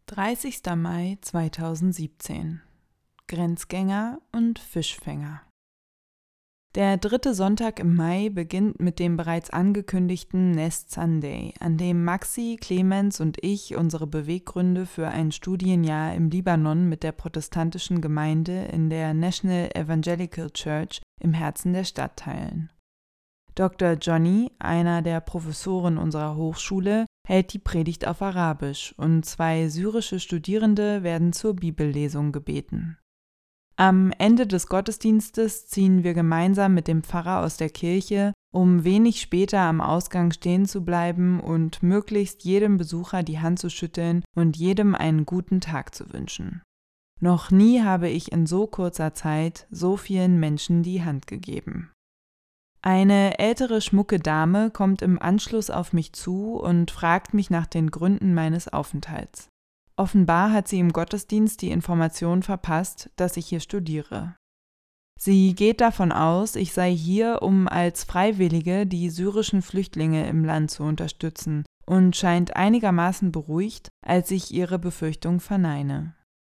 30. Mai 2017 Grenzgänger und Fischfänger. Der 3. Sonntag im Mai beginnt mit dem bereits angekündigten Nest Sunday, an dem Maxi, Clemens und ich unsere Beweggründe für ein Studienjahr im Libanon mit der protestantischen Gemeinde in der National Evangelical Church im Herzen der Stadt teilen. Dr. Johnny, einer der Professoren unserer Hochschule, hält die Predigt auf Arabisch und 2 syrische Studierende werden zur Bibellesung gebeten. Am Ende des Gottesdienstes ziehen wir gemeinsam mit dem Pfarrer aus der Kirche, um wenig später am Ausgang stehen zu bleiben und möglichst jedem Besucher die Hand zu schütteln und jedem einen guten Tag zu wünschen. Noch nie habe ich in so kurzer Zeit so vielen Menschen die Hand gegeben. Eine ältere, schmucke Dame kommt im Anschluss auf mich zu und fragt mich nach den Gründen meines Aufenthalts. Offenbar hat sie im Gottesdienst die Information verpasst, dass ich hier studiere. Sie geht davon aus, ich sei hier, um als Freiwillige die syrischen Flüchtlinge im Land zu unterstützen und scheint einigermaßen beruhigt, als ich ihre Befürchtung verneine.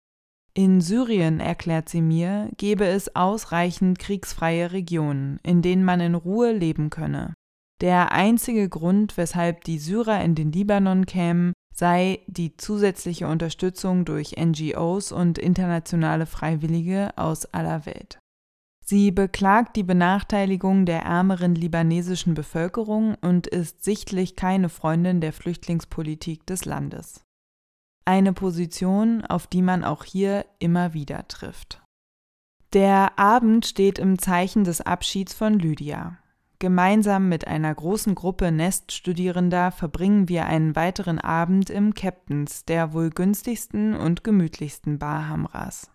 In Syrien, erklärt sie mir, gebe es ausreichend kriegsfreie Regionen, in denen man in Ruhe leben könne. Der einzige Grund, weshalb die Syrer in den Libanon kämen, sei die zusätzliche Unterstützung durch NGOs und internationale Freiwillige aus aller Welt. Sie beklagt die Benachteiligung der ärmeren libanesischen Bevölkerung und ist sichtlich keine Freundin der Flüchtlingspolitik des Landes. Eine Position, auf die man auch hier immer wieder trifft. Der Abend steht im Zeichen des Abschieds von Lydia. Gemeinsam mit einer großen Gruppe Nest-Studierender verbringen wir einen weiteren Abend im Captain's, der wohl günstigsten und gemütlichsten Bar Hamras.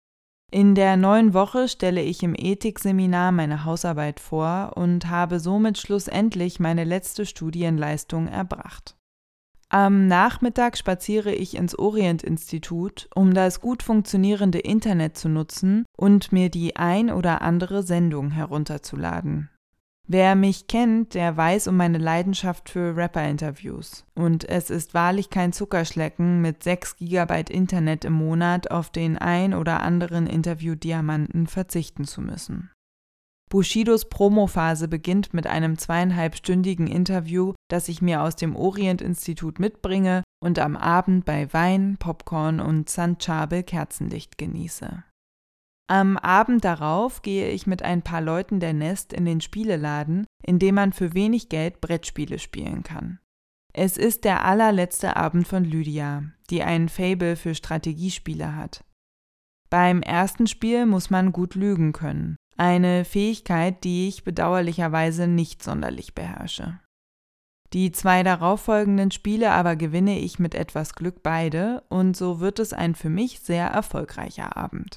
In der neuen Woche stelle ich im Ethikseminar meine Hausarbeit vor und habe somit schlussendlich meine letzte Studienleistung erbracht. Am Nachmittag spaziere ich ins Orient-Institut, um das gut funktionierende Internet zu nutzen und mir die ein oder andere Sendung herunterzuladen. Wer mich kennt, der weiß um meine Leidenschaft für Rapper-Interviews. Und es ist wahrlich kein Zuckerschlecken, mit 6 GB Internet im Monat auf den ein oder anderen Interview-Diamanten verzichten zu müssen. Bushidos Promophase beginnt mit einem 2,5-stündigen Interview, das ich mir aus dem Orient-Institut mitbringe und am Abend bei Wein, Popcorn und Sanchable Kerzenlicht genieße. Am Abend darauf gehe ich mit ein paar Leuten der Nest in den Spieleladen, in dem man für wenig Geld Brettspiele spielen kann. Es ist der allerletzte Abend von Lydia, die ein Faible für Strategiespiele hat. Beim ersten Spiel muss man gut lügen können. Eine Fähigkeit, die ich bedauerlicherweise nicht sonderlich beherrsche. Die 2 darauffolgenden Spiele aber gewinne ich mit etwas Glück beide und so wird es ein für mich sehr erfolgreicher Abend.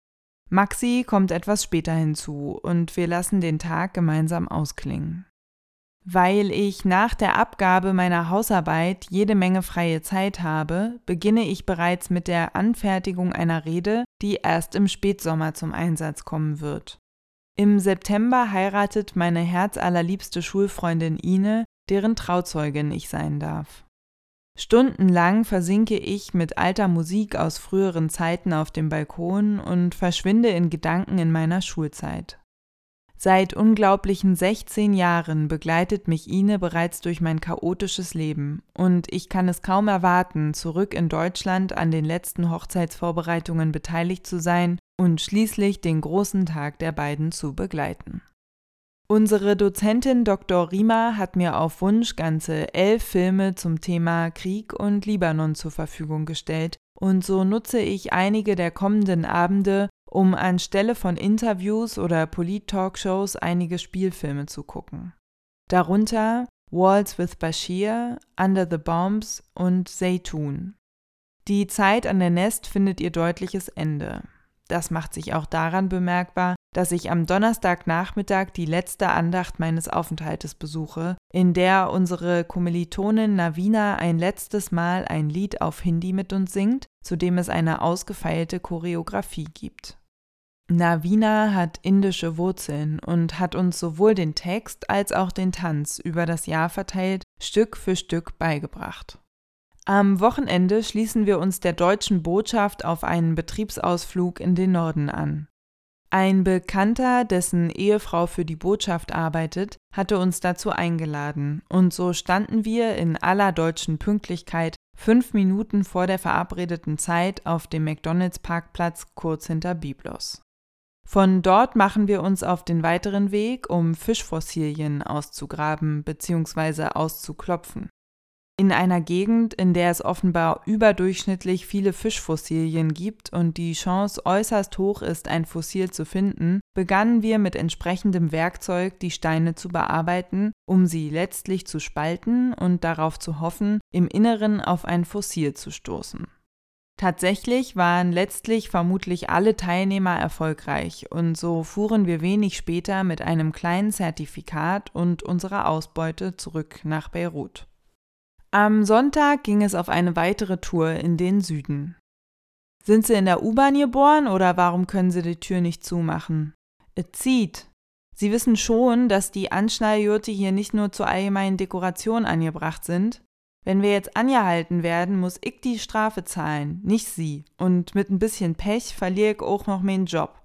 Maxi kommt etwas später hinzu und wir lassen den Tag gemeinsam ausklingen. Weil ich nach der Abgabe meiner Hausarbeit jede Menge freie Zeit habe, beginne ich bereits mit der Anfertigung einer Rede, die erst im Spätsommer zum Einsatz kommen wird. Im September heiratet meine herzallerliebste Schulfreundin Ine, deren Trauzeugin ich sein darf. Stundenlang versinke ich mit alter Musik aus früheren Zeiten auf dem Balkon und verschwinde in Gedanken in meiner Schulzeit. Seit unglaublichen 16 Jahren begleitet mich Ine bereits durch mein chaotisches Leben und ich kann es kaum erwarten, zurück in Deutschland an den letzten Hochzeitsvorbereitungen beteiligt zu sein und schließlich den großen Tag der beiden zu begleiten. Unsere Dozentin Dr. Rima hat mir auf Wunsch ganze 11 Filme zum Thema Krieg und Libanon zur Verfügung gestellt und so nutze ich einige der kommenden Abende, um anstelle von Interviews oder Polit-Talkshows einige Spielfilme zu gucken. Darunter Waltz with Bashir, Under the Bombs und Zeytun. Die Zeit an der Nest findet ihr deutliches Ende. Das macht sich auch daran bemerkbar, dass ich am Donnerstagnachmittag die letzte Andacht meines Aufenthaltes besuche, in der unsere Kommilitonin Navina ein letztes Mal ein Lied auf Hindi mit uns singt, zu dem es eine ausgefeilte Choreografie gibt. Navina hat indische Wurzeln und hat uns sowohl den Text als auch den Tanz über das Jahr verteilt Stück für Stück beigebracht. Am Wochenende schließen wir uns der deutschen Botschaft auf einen Betriebsausflug in den Norden an. Ein Bekannter, dessen Ehefrau für die Botschaft arbeitet, hatte uns dazu eingeladen, und so standen wir in aller deutschen Pünktlichkeit 5 Minuten vor der verabredeten Zeit auf dem McDonalds-Parkplatz kurz hinter Byblos. Von dort machen wir uns auf den weiteren Weg, um Fischfossilien auszugraben bzw. auszuklopfen. In einer Gegend, in der es offenbar überdurchschnittlich viele Fischfossilien gibt und die Chance äußerst hoch ist, ein Fossil zu finden, begannen wir mit entsprechendem Werkzeug die Steine zu bearbeiten, um sie letztlich zu spalten und darauf zu hoffen, im Inneren auf ein Fossil zu stoßen. Tatsächlich waren letztlich vermutlich alle Teilnehmer erfolgreich, und so fuhren wir wenig später mit einem kleinen Zertifikat und unserer Ausbeute zurück nach Beirut. Am Sonntag ging es auf eine weitere Tour in den Süden. Sind Sie in der U-Bahn geboren oder warum können Sie die Tür nicht zumachen? Es zieht. Sie wissen schon, dass die Anschnallgurte hier nicht nur zur allgemeinen Dekoration angebracht sind. Wenn wir jetzt angehalten werden, muss ich die Strafe zahlen, nicht Sie. Und mit ein bisschen Pech verliere ich auch noch meinen Job.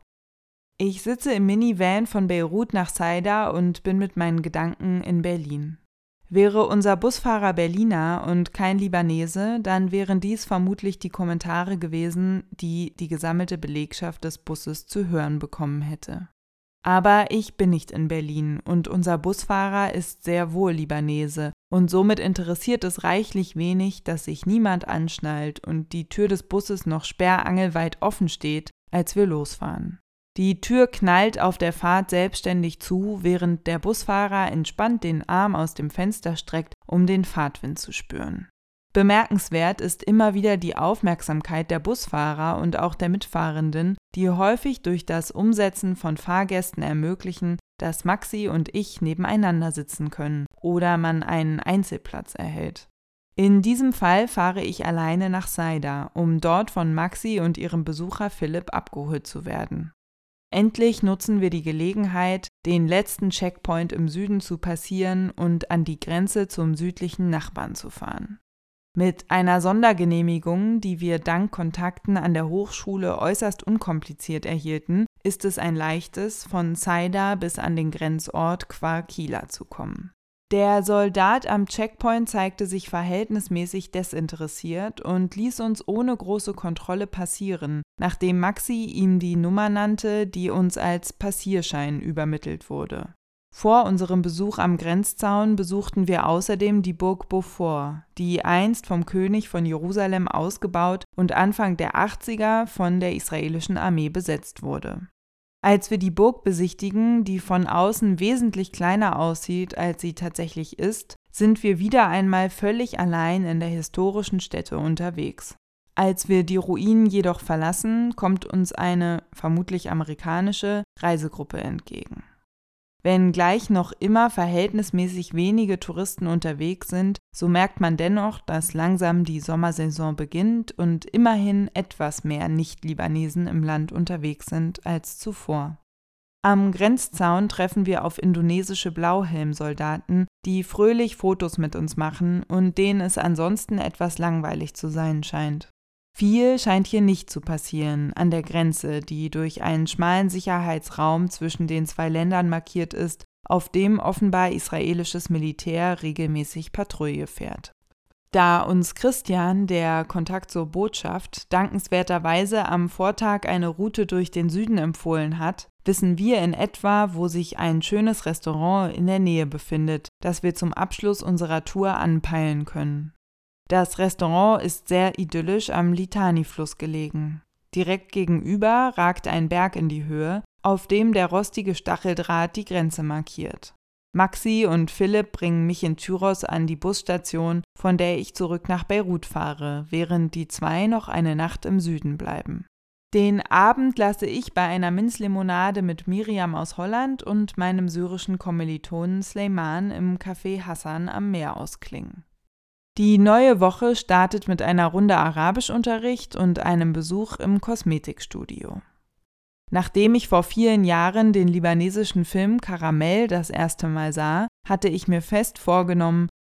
Ich sitze im Minivan von Beirut nach Saida und bin mit meinen Gedanken in Berlin. Wäre unser Busfahrer Berliner und kein Libanese, dann wären dies vermutlich die Kommentare gewesen, die die gesammelte Belegschaft des Busses zu hören bekommen hätte. Aber ich bin nicht in Berlin und unser Busfahrer ist sehr wohl Libanese und somit interessiert es reichlich wenig, dass sich niemand anschnallt und die Tür des Busses noch sperrangelweit offen steht, als wir losfahren. Die Tür knallt auf der Fahrt selbstständig zu, während der Busfahrer entspannt den Arm aus dem Fenster streckt, um den Fahrtwind zu spüren. Bemerkenswert ist immer wieder die Aufmerksamkeit der Busfahrer und auch der Mitfahrenden, die häufig durch das Umsetzen von Fahrgästen ermöglichen, dass Maxi und ich nebeneinander sitzen können oder man einen Einzelplatz erhält. In diesem Fall fahre ich alleine nach Saida, um dort von Maxi und ihrem Besucher Philipp abgeholt zu werden. Endlich nutzen wir die Gelegenheit, den letzten Checkpoint im Süden zu passieren und an die Grenze zum südlichen Nachbarn zu fahren. Mit einer Sondergenehmigung, die wir dank Kontakten an der Hochschule äußerst unkompliziert erhielten, ist es ein leichtes, von Saida bis an den Grenzort Kwarkila zu kommen. Der Soldat am Checkpoint zeigte sich verhältnismäßig desinteressiert und ließ uns ohne große Kontrolle passieren, nachdem Maxi ihm die Nummer nannte, die uns als Passierschein übermittelt wurde. Vor unserem Besuch am Grenzzaun besuchten wir außerdem die Burg Beaufort, die einst vom König von Jerusalem ausgebaut und Anfang der 80er von der israelischen Armee besetzt wurde. Als wir die Burg besichtigen, die von außen wesentlich kleiner aussieht, als sie tatsächlich ist, sind wir wieder einmal völlig allein in der historischen Stätte unterwegs. Als wir die Ruinen jedoch verlassen, kommt uns eine, vermutlich amerikanische, Reisegruppe entgegen. Wenngleich noch immer verhältnismäßig wenige Touristen unterwegs sind, so merkt man dennoch, dass langsam die Sommersaison beginnt und immerhin etwas mehr Nicht-Libanesen im Land unterwegs sind als zuvor. Am Grenzzaun treffen wir auf indonesische Blauhelmsoldaten, die fröhlich Fotos mit uns machen und denen es ansonsten etwas langweilig zu sein scheint. Viel scheint hier nicht zu passieren an der Grenze, die durch einen schmalen Sicherheitsraum zwischen den zwei Ländern markiert ist, auf dem offenbar israelisches Militär regelmäßig Patrouille fährt. Da uns Christian, der Kontakt zur Botschaft, dankenswerterweise am Vortag eine Route durch den Süden empfohlen hat, wissen wir in etwa, wo sich ein schönes Restaurant in der Nähe befindet, das wir zum Abschluss unserer Tour anpeilen können. Das Restaurant ist sehr idyllisch am Litani-Fluss gelegen. Direkt gegenüber ragt ein Berg in die Höhe, auf dem der rostige Stacheldraht die Grenze markiert. Maxi und Philipp bringen mich in Tyros an die Busstation, von der ich zurück nach Beirut fahre, während die zwei noch eine Nacht im Süden bleiben. Den Abend lasse ich bei einer Minzlimonade mit Miriam aus Holland und meinem syrischen Kommilitonen Sleiman im Café Hassan am Meer ausklingen. Die neue Woche startet mit einer Runde Arabischunterricht und einem Besuch im Kosmetikstudio. Nachdem ich vor vielen Jahren den libanesischen Film Karamell das erste Mal sah, hatte ich mir fest vorgenommen,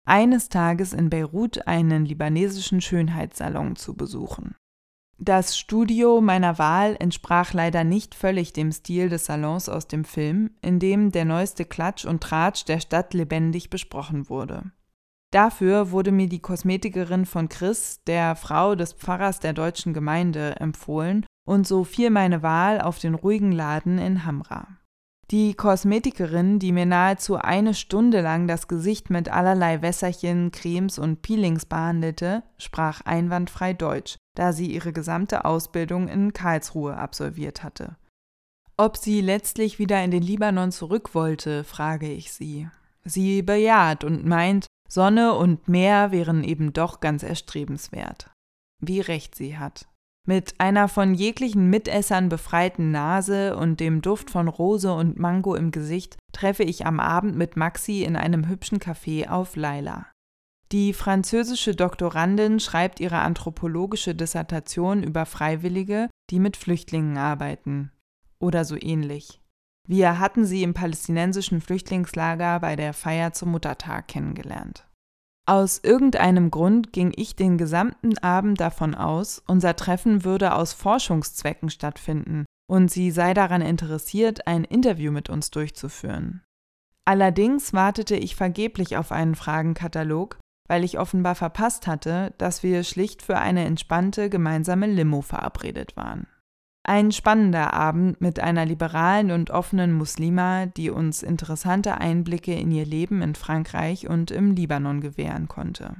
eines Tages in Beirut einen libanesischen Schönheitssalon zu besuchen. Das Studio meiner Wahl entsprach leider nicht völlig dem Stil des Salons aus dem Film, in dem der neueste Klatsch und Tratsch der Stadt lebendig besprochen wurde. Dafür wurde mir die Kosmetikerin von Chris, der Frau des Pfarrers der deutschen Gemeinde, empfohlen, und so fiel meine Wahl auf den ruhigen Laden in Hamra. Die Kosmetikerin, die mir nahezu 1 Stunde lang das Gesicht mit allerlei Wässerchen, Cremes und Peelings behandelte, sprach einwandfrei Deutsch, da sie ihre gesamte Ausbildung in Karlsruhe absolviert hatte. Ob sie letztlich wieder in den Libanon zurück wollte, frage ich sie. Sie bejaht und meint, Sonne und Meer wären eben doch ganz erstrebenswert. Wie recht sie hat. Mit einer von jeglichen Mitessern befreiten Nase und dem Duft von Rose und Mango im Gesicht treffe ich am Abend mit Maxi in einem hübschen Café auf Laila. Die französische Doktorandin schreibt ihre anthropologische Dissertation über Freiwillige, die mit Flüchtlingen arbeiten. Oder so ähnlich. Wir hatten sie im palästinensischen Flüchtlingslager bei der Feier zum Muttertag kennengelernt. Aus irgendeinem Grund ging ich den gesamten Abend davon aus, unser Treffen würde aus Forschungszwecken stattfinden und sie sei daran interessiert, ein Interview mit uns durchzuführen. Allerdings wartete ich vergeblich auf einen Fragenkatalog, weil ich offenbar verpasst hatte, dass wir schlicht für eine entspannte gemeinsame Limo verabredet waren. Ein spannender Abend mit einer liberalen und offenen Muslima, die uns interessante Einblicke in ihr Leben in Frankreich und im Libanon gewähren konnte.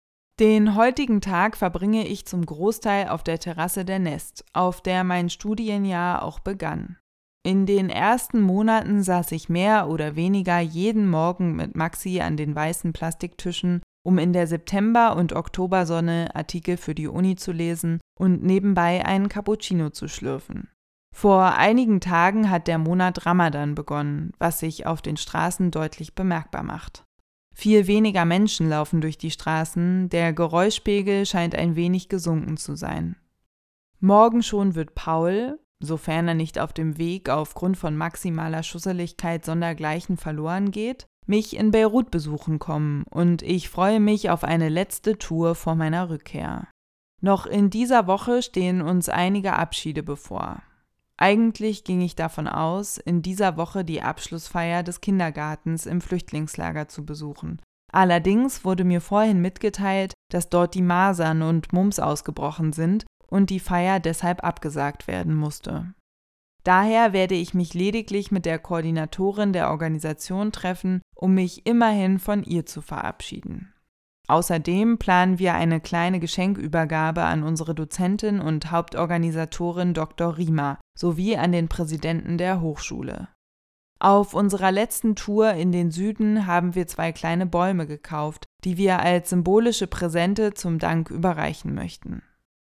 Den heutigen Tag verbringe ich zum Großteil auf der Terrasse der Nest, auf der mein Studienjahr auch begann. In den ersten Monaten saß ich mehr oder weniger jeden Morgen mit Maxi an den weißen Plastiktischen, um in der September- und Oktobersonne Artikel für die Uni zu lesen und nebenbei einen Cappuccino zu schlürfen. Vor einigen Tagen hat der Monat Ramadan begonnen, was sich auf den Straßen deutlich bemerkbar macht. Viel weniger Menschen laufen durch die Straßen, der Geräuschpegel scheint ein wenig gesunken zu sein. Morgen schon wird Paul, sofern er nicht auf dem Weg aufgrund von maximaler Schusseligkeit sondergleichen verloren geht, mich in Beirut besuchen kommen und ich freue mich auf eine letzte Tour vor meiner Rückkehr. Noch in dieser Woche stehen uns einige Abschiede bevor. Eigentlich ging ich davon aus, in dieser Woche die Abschlussfeier des Kindergartens im Flüchtlingslager zu besuchen. Allerdings wurde mir vorhin mitgeteilt, dass dort die Masern und Mumps ausgebrochen sind und die Feier deshalb abgesagt werden musste. Daher werde ich mich lediglich mit der Koordinatorin der Organisation treffen, um mich immerhin von ihr zu verabschieden. Außerdem planen wir eine kleine Geschenkübergabe an unsere Dozentin und Hauptorganisatorin Dr. Rima sowie an den Präsidenten der Hochschule. Auf unserer letzten Tour in den Süden haben wir 2 kleine Bäume gekauft, die wir als symbolische Präsente zum Dank überreichen möchten.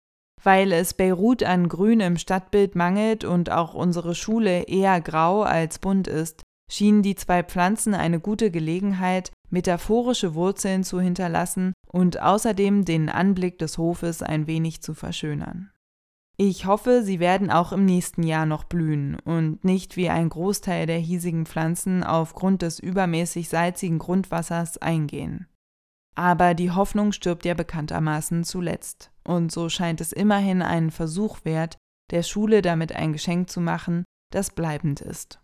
Weil es Beirut an Grün im Stadtbild mangelt und auch unsere Schule eher grau als bunt ist, schienen die 2 Pflanzen eine gute Gelegenheit, metaphorische Wurzeln zu hinterlassen und außerdem den Anblick des Hofes ein wenig zu verschönern. Ich hoffe, sie werden auch im nächsten Jahr noch blühen und nicht wie ein Großteil der hiesigen Pflanzen aufgrund des übermäßig salzigen Grundwassers eingehen. Aber die Hoffnung stirbt ja bekanntermaßen zuletzt. Und so scheint es immerhin einen Versuch wert, der Schule damit ein Geschenk zu machen, das bleibend ist.